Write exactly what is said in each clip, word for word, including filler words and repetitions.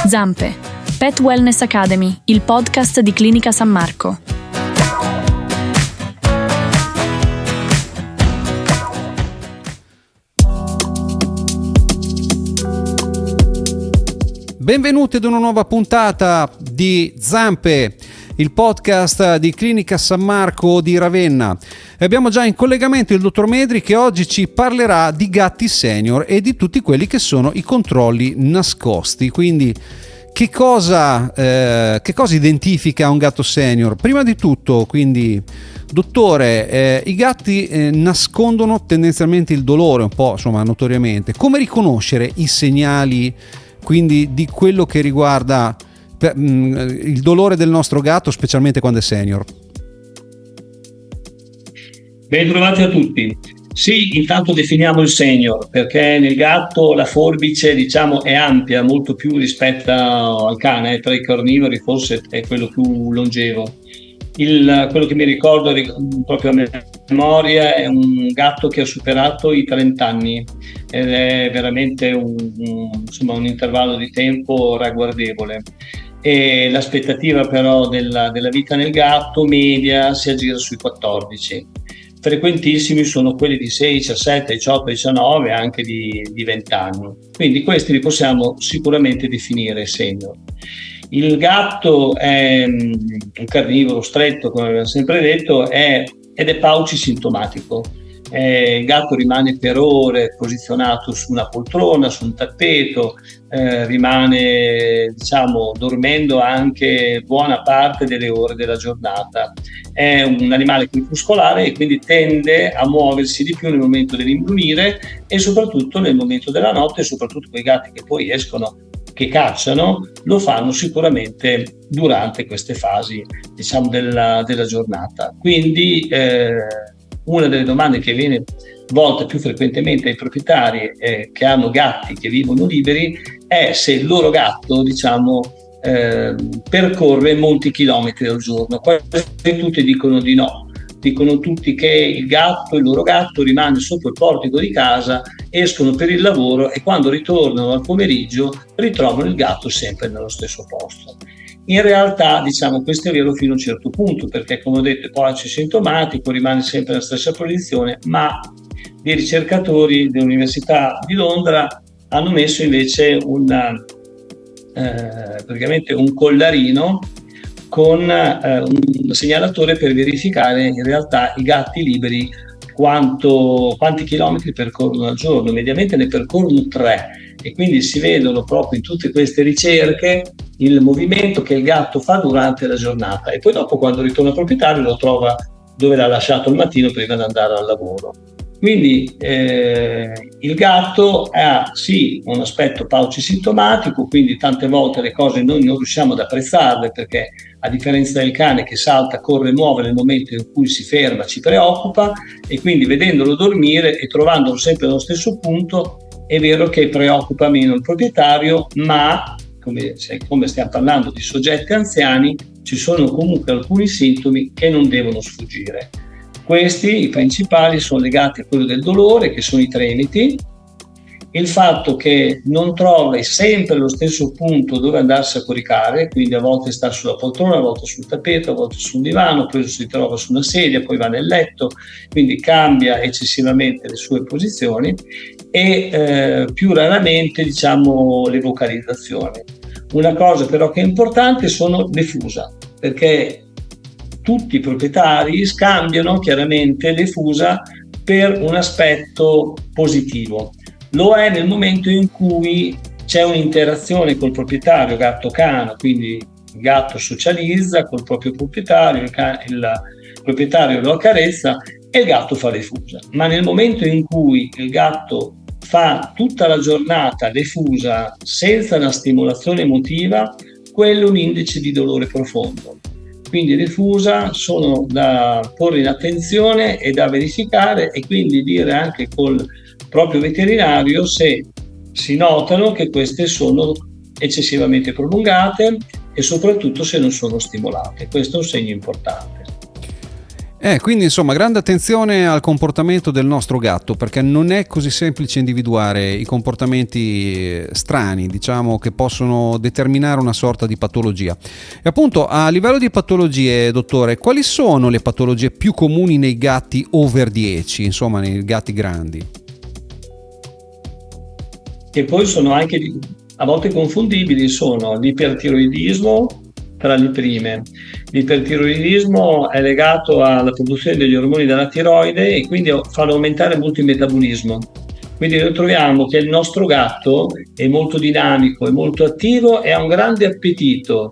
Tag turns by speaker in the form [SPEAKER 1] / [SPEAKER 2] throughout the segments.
[SPEAKER 1] Zampe, Pet Wellness Academy, il podcast di Clinica San Marco.
[SPEAKER 2] Benvenuti ad una nuova puntata di Zampe, il podcast di Clinica San Marco di Ravenna. Abbiamo già in collegamento il dottor Medri, che oggi ci parlerà di gatti senior e di tutti quelli che sono i controlli nascosti. Quindi che cosa, eh, che cosa identifica un gatto senior? Prima di tutto, quindi, dottore, eh, i gatti eh, nascondono tendenzialmente il dolore, un po', insomma, notoriamente. Come riconoscere i segnali, quindi, di quello che riguarda per, mh, il dolore del nostro gatto, specialmente quando è senior?
[SPEAKER 3] Ben trovati a tutti. Sì, intanto definiamo il senior, perché nel gatto la forbice, diciamo, è ampia, molto più rispetto al cane. Tra i carnivori forse è quello più longevo. Il, quello che mi ricordo proprio a memoria è un gatto che ha superato i trenta anni ed è veramente un, un, insomma, un intervallo di tempo ragguardevole. E l'aspettativa però della, della vita nel gatto media si aggira sui quattordici. Frequentissimi sono quelli di sei, diciassette, diciotto, diciannove, anche di, di venti anni. Quindi questi li possiamo sicuramente definire senior. Il gatto è un carnivoro stretto, come abbiamo sempre detto, è, ed è paucisintomatico. Eh, il gatto rimane per ore posizionato su una poltrona, su un tappeto, eh, rimane, diciamo, dormendo anche buona parte delle ore della giornata. È un animale crepuscolare e quindi tende a muoversi di più nel momento dell'imbrunire e soprattutto nel momento della notte, e soprattutto quei gatti che poi escono, che cacciano, lo fanno sicuramente durante queste fasi, diciamo, della, della giornata. Quindi eh, una delle domande che viene volta più frequentemente ai proprietari eh, che hanno gatti che vivono liberi è se il loro gatto, diciamo, eh, percorre molti chilometri al giorno. Quasi tutti dicono di no, dicono tutti che il gatto, il loro gatto rimane sotto il portico di casa, escono per il lavoro e quando ritornano al pomeriggio ritrovano il gatto sempre nello stesso posto. In realtà, diciamo, questo è vero fino a un certo punto, perché, come ho detto, è paucisintomatico, rimane sempre nella stessa posizione, ma dei ricercatori dell'Università di Londra hanno messo invece una, eh, praticamente un collarino con eh, un segnalatore per verificare in realtà i gatti liberi quanto, quanti chilometri percorrono al giorno. Mediamente ne percorrono tre e quindi si vedono proprio in tutte queste ricerche il movimento che il gatto fa durante la giornata e poi dopo, quando ritorna al proprietario, lo trova dove l'ha lasciato il mattino prima di andare al lavoro. Quindi eh, il gatto ha sì un aspetto paucisintomatico, quindi tante volte le cose noi non riusciamo ad apprezzarle, perché a differenza del cane che salta, corre e muove, nel momento in cui si ferma ci preoccupa, e quindi vedendolo dormire e trovandolo sempre allo stesso punto è vero che preoccupa meno il proprietario, ma come, come stiamo parlando di soggetti anziani, ci sono comunque alcuni sintomi che non devono sfuggire. Questi, i principali, sono legati a quello del dolore, che sono i tremiti, il fatto che non trovi sempre lo stesso punto dove andarsi a coricare, quindi a volte sta sulla poltrona, a volte sul tappeto, a volte sul divano, poi si trova su una sedia, poi va nel letto, quindi cambia eccessivamente le sue posizioni e eh, più raramente, diciamo, le vocalizzazioni. Una cosa però che è importante sono le fusa, perché tutti i proprietari scambiano chiaramente le fusa per un aspetto positivo. Lo è nel momento in cui c'è un'interazione col proprietario gatto-cane, quindi il gatto socializza col proprio proprietario, il, can- il proprietario lo accarezza e il gatto fa le fusa. Ma nel momento in cui il gatto fa tutta la giornata le fusa senza una stimolazione emotiva, quello è un indice di dolore profondo. Quindi le fusa sono da porre in attenzione e da verificare, e quindi dire anche col proprio veterinario se si notano che queste sono eccessivamente prolungate e soprattutto se non sono stimolate. Questo è un segno importante.
[SPEAKER 2] Eh, quindi insomma grande attenzione al comportamento del nostro gatto, perché non è così semplice individuare i comportamenti strani, diciamo, che possono determinare una sorta di patologia. E appunto, a livello di patologie, dottore, quali sono le patologie più comuni nei gatti over dieci, insomma nei gatti grandi?
[SPEAKER 3] Che poi sono anche a volte confondibili, sono l'ipertiroidismo tra le prime. L'ipertiroidismo è legato alla produzione degli ormoni della tiroide e quindi fa aumentare molto il metabolismo. Quindi noi troviamo che il nostro gatto è molto dinamico, è molto attivo e ha un grande appetito.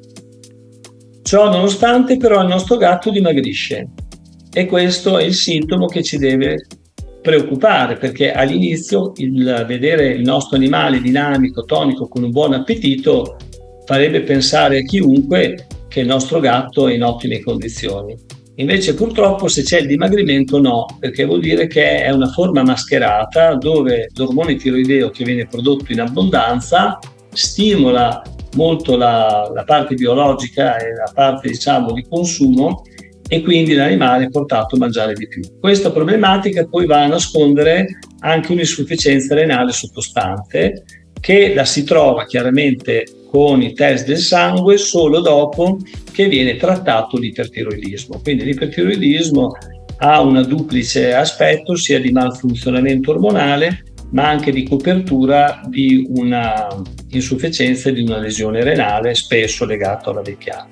[SPEAKER 3] Ciò nonostante però il nostro gatto dimagrisce e questo è il sintomo che ci deve preoccupare, perché all'inizio il vedere il nostro animale dinamico, tonico, con un buon appetito farebbe pensare a chiunque che il nostro gatto è in ottime condizioni. Invece purtroppo se c'è il dimagrimento no, perché vuol dire che è una forma mascherata dove l'ormone tiroideo che viene prodotto in abbondanza stimola molto la, la parte biologica e la parte, diciamo, di consumo, e quindi l'animale è portato a mangiare di più. Questa problematica poi va a nascondere anche un'insufficienza renale sottostante, che la si trova chiaramente con i test del sangue solo dopo che viene trattato l'ipertiroidismo. Quindi l'ipertiroidismo ha un duplice aspetto, sia di malfunzionamento ormonale ma anche di copertura di una insufficienza di una lesione renale, spesso legato alla vecchiaia.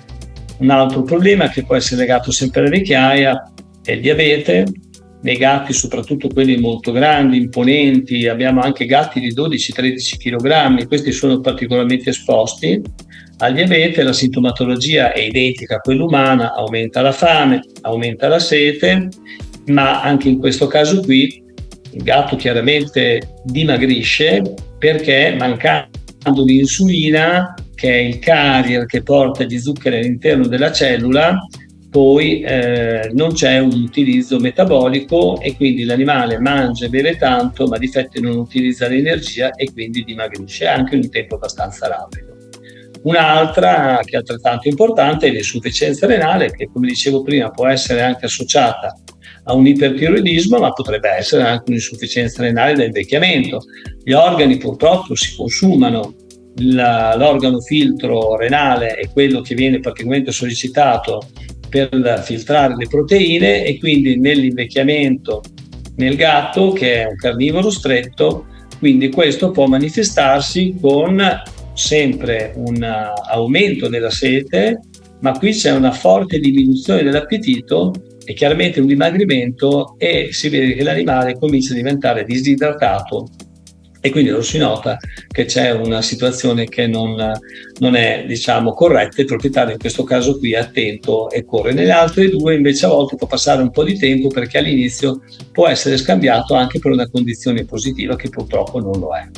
[SPEAKER 3] Un altro problema che può essere legato sempre alla vecchiaia è il diabete. Nei gatti, soprattutto quelli molto grandi, imponenti, abbiamo anche gatti di dodici tredici chilogrammi, questi sono particolarmente esposti al diabete. La sintomatologia è identica a quella umana, aumenta la fame, aumenta la sete, ma anche in questo caso qui il gatto chiaramente dimagrisce perché mancando di insulina, che è il carrier che porta gli zuccheri all'interno della cellula, poi eh, non c'è un utilizzo metabolico e quindi l'animale mangia e beve tanto, ma di fatto non utilizza l'energia e quindi dimagrisce anche in un tempo abbastanza rapido. Un'altra che è altrettanto importante è l'insufficienza renale, che come dicevo prima può essere anche associata a un ipertiroidismo, ma potrebbe essere anche un'insufficienza renale da invecchiamento. Gli organi purtroppo si consumano, la, l'organo filtro renale è quello che viene particolarmente sollecitato per filtrare le proteine e quindi nell'invecchiamento nel gatto, che è un carnivoro stretto, quindi questo può manifestarsi con sempre un aumento della sete, ma qui c'è una forte diminuzione dell'appetito e chiaramente un dimagrimento, e si vede che l'animale comincia a diventare disidratato e quindi lo si nota che c'è una situazione che non, non è, diciamo, corretta. Il proprietario in questo caso qui è attento e corre. Nelle altre due invece a volte può passare un po' di tempo, perché all'inizio può essere scambiato anche per una condizione positiva che purtroppo non lo è.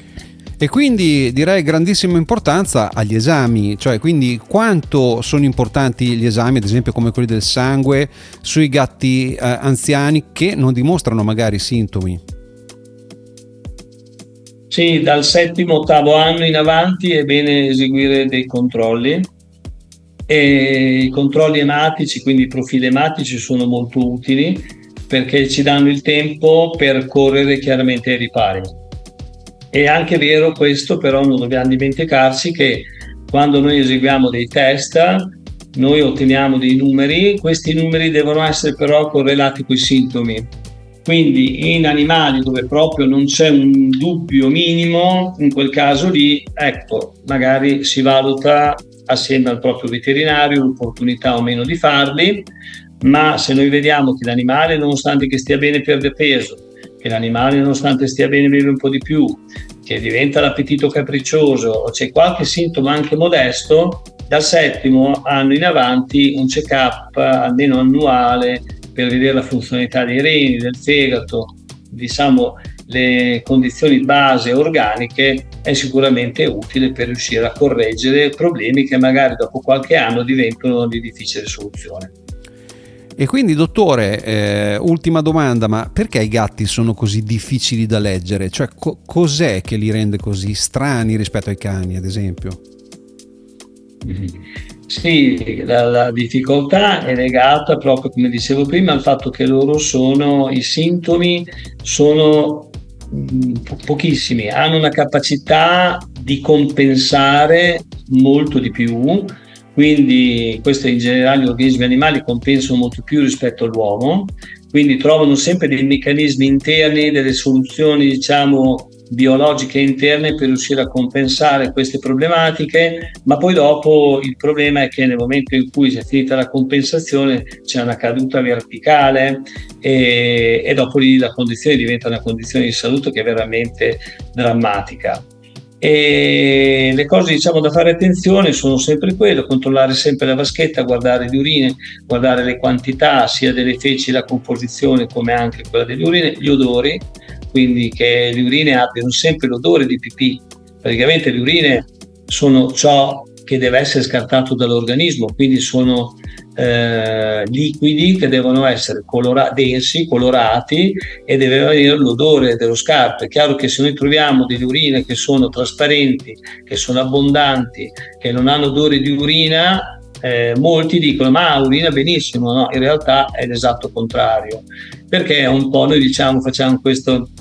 [SPEAKER 2] E quindi direi grandissima importanza agli esami, cioè quindi quanto sono importanti gli esami, ad esempio come quelli del sangue, sui gatti eh, anziani che non dimostrano magari sintomi.
[SPEAKER 3] Sì, dal settimo, ottavo anno in avanti è bene eseguire dei controlli, e i controlli ematici, quindi i profili ematici, sono molto utili perché ci danno il tempo per correre chiaramente ai ripari. È anche vero questo, però non dobbiamo dimenticarci che quando noi eseguiamo dei test noi otteniamo dei numeri, questi numeri devono essere però correlati coi sintomi. Quindi in animali dove proprio non c'è un dubbio minimo, in quel caso lì, ecco, magari si valuta assieme al proprio veterinario l'opportunità o meno di farli, ma se noi vediamo che l'animale, nonostante che stia bene, perde peso, che l'animale nonostante stia bene beve un po' di più, che diventa l'appetito capriccioso o c'è qualche sintomo anche modesto, dal settimo anno in avanti un check-up almeno annuale per vedere la funzionalità dei reni, del fegato, diciamo le condizioni base organiche, è sicuramente utile per riuscire a correggere problemi che magari dopo qualche anno diventano di difficile soluzione.
[SPEAKER 2] E quindi dottore, eh, ultima domanda, ma perché i gatti sono così difficili da leggere? Cioè co- cos'è che li rende così strani rispetto ai cani, ad esempio?
[SPEAKER 3] Sì, la, la difficoltà è legata proprio, come dicevo prima, al fatto che loro sono, i sintomi sono mh, po- pochissimi, hanno una capacità di compensare molto di più, quindi questo in generale gli organismi animali compensano molto più rispetto all'uomo, quindi trovano sempre dei meccanismi interni, delle soluzioni, diciamo, biologiche interne per riuscire a compensare queste problematiche, ma poi dopo il problema è che nel momento in cui è finita la compensazione c'è una caduta verticale e, e dopo lì la condizione diventa una condizione di salute che è veramente drammatica. E le cose, diciamo, da fare attenzione sono sempre quelle: controllare sempre la vaschetta, guardare le urine, guardare le quantità sia delle feci, la composizione, come anche quella delle urine, gli odori, quindi che le urine abbiano sempre l'odore di pipì. Praticamente le urine sono ciò che deve essere scartato dall'organismo, quindi sono eh, liquidi che devono essere colora- densi, colorati, e deve avere l'odore dello scarto. È chiaro che se noi troviamo delle urine che sono trasparenti, che sono abbondanti, che non hanno odore di urina, Eh, molti dicono ma urina benissimo, no, in realtà è l'esatto contrario, perché un po' noi diciamo facciamo questo,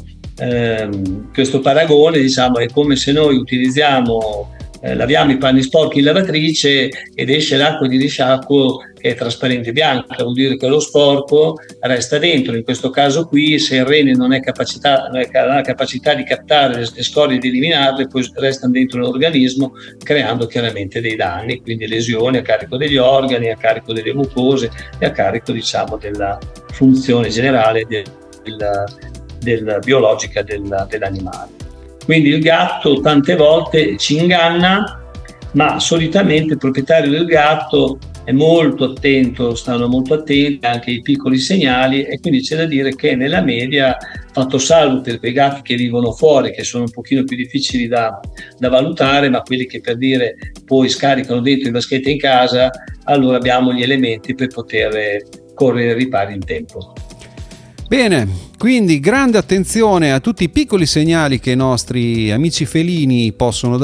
[SPEAKER 3] ehm, questo paragone, diciamo è come se noi utilizziamo eh, laviamo i panni sporchi in lavatrice ed esce l'acqua di risciacquo che è trasparente bianca, vuol dire che lo sporco resta dentro. In questo caso qui, se il rene non è capacità, non ha la capacità di captare le scorie e di eliminarle, poi restano dentro l'organismo, creando chiaramente dei danni, quindi lesioni a carico degli organi, a carico delle mucose e a carico, diciamo, della funzione generale del, del, del biologica del, dell'animale. Quindi il gatto tante volte ci inganna, ma solitamente il proprietario del gatto è molto attento, stanno molto attenti anche ai piccoli segnali, e quindi c'è da dire che nella media, fatto salvo per quei gatti che vivono fuori, che sono un pochino più difficili da, da valutare, ma quelli che, per dire, poi scaricano dentro i vaschetti in casa, allora abbiamo gli elementi per poter correre ai ripari in tempo.
[SPEAKER 2] Bene, quindi grande attenzione a tutti i piccoli segnali che i nostri amici felini possono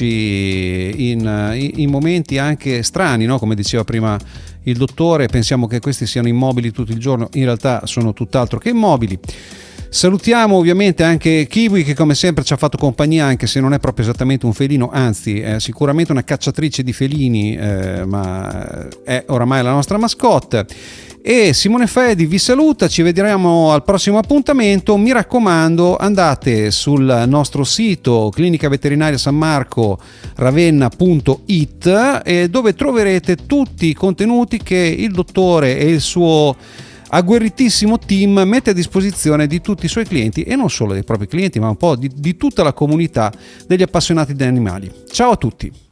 [SPEAKER 2] darci in, in momenti anche strani, no? Come diceva prima il dottore, pensiamo che questi siano immobili tutto il giorno, in realtà sono tutt'altro che immobili. Salutiamo ovviamente anche Kiwi, che come sempre ci ha fatto compagnia, anche se non è proprio esattamente un felino, anzi è sicuramente una cacciatrice di felini, eh, ma è oramai la nostra mascotte. E Simone Fedi vi saluta, ci vedremo al prossimo appuntamento. Mi raccomando, andate sul nostro sito Clinica Veterinaria San Marco Ravenna punto it, eh, dove troverete tutti i contenuti che il dottore e il suo agguerritissimo team mette a disposizione di tutti i suoi clienti, e non solo dei propri clienti, ma un po' di, di tutta la comunità degli appassionati di animali. Ciao a tutti!